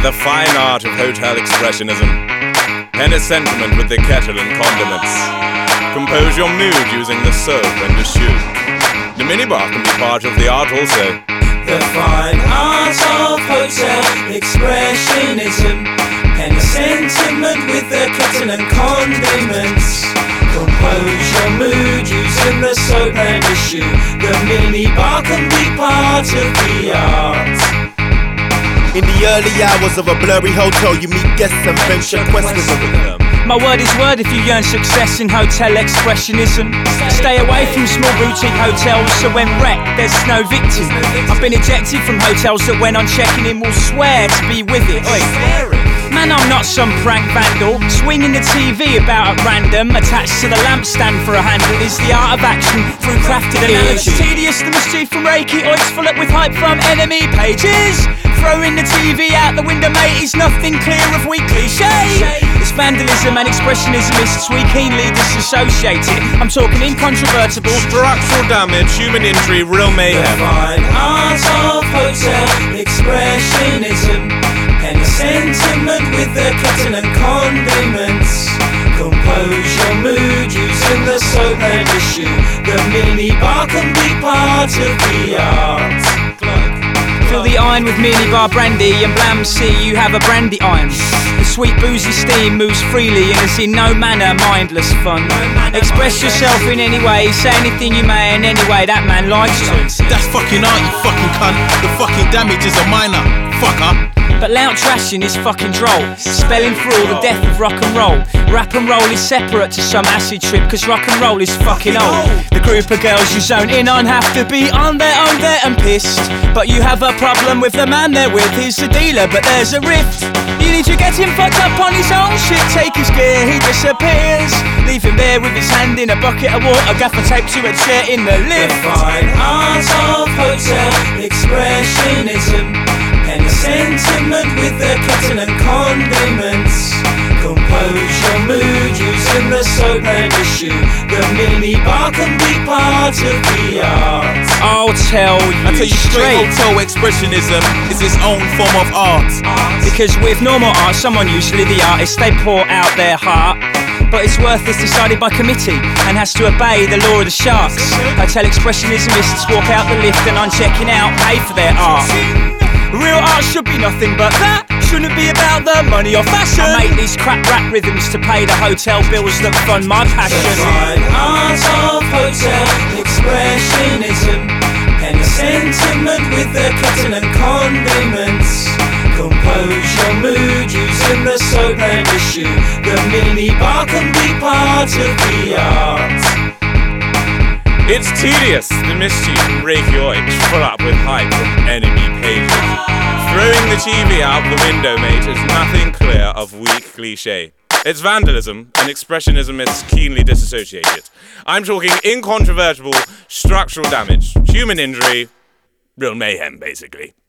the fine art of hotel expressionism. Pen a sentiment with the kettle and condiments. Compose your mood using the soap and the shoe. The minibar can be part of the art also. The fine art of hotel expressionism. Pen a sentiment with the kettle and condiments. Compose your mood using the soap and the shoe. The minibar can be part of the art. In the early hours of a blurry hotel, you meet guests and venture quests with them. My word is word if you yearn success in hotel expressionism. Stay away from small boutique hotels, so when wrecked, there's no victim. I've been ejected from hotels that when on checking in will swear to be with it. Man, I'm not some prank vandal. Swinging the TV about at random, attached to the lampstand for a handle, is the art of action through crafted analogy. It's tedious, the mischief from Reiki, or it's full up with hype from enemy pages. Throwing the TV out the window, mate, is nothing clear of weak cliche. It's vandalism and expressionists we keenly disassociate it. I'm talking incontrovertible Structural damage, human injury, real mayhem. The fine art of hotel expressionism. And a sentiment with the kettle and condiments. Compose your mood using the soap and the shoe. The minibar can be part of the art. Fill the iron with minibar brandy and blam, see you have a brandy iron. The sweet boozy steam moves freely and is in no manner mindless fun. Express yourself in any way, say anything you may in any way that man likes to. That's fucking art, you fucking cunt. The fucking damage is a minor, fucker. But loud trashing is fucking droll, spelling for all the death of rock and roll. Rap and roll is separate to some acid trip, cause rock and roll is fucking old. The group of girls you zone in on have to be on their own there and pissed. But you have a problem with the man they're with, he's the dealer but there's a rift. You need to get him fucked up on his own shit, take his gear, he disappears. Leave him there with his hand in a bucket of water, gaffer tape to a chair in the lift. The fine art of hotel expressionism. And a sentiment with the kettle and condiments. Compose your mood using the soap and the shoe. The minibar can be part of the art. I'll tell you straight, hotel expressionism is its own form of art. Because with normal art, someone, usually the artist, they pour out their heart. But it's worthless, decided by committee, and has to obey the law of the sharks. Hotel expressionists walk out the lift and on checking out pay for their art. Real art should be nothing but that. Shouldn't be about the money or fashion. I make these crap rap rhythms to pay the hotel bills that fund my passion. The fine art of hotel expressionism. And a sentiment with the kettle and condiments. Compose your mood using the soap and the shoe. The minibar can be part of the art. It's tedious, the mischief and rakioids full up with hype from enemy pages. Throwing the TV out the window, mate, is nothing clear of weak cliché. It's vandalism, and expressionists keenly disassociate it. I'm talking incontrovertible structural damage, human injury, real mayhem, basically.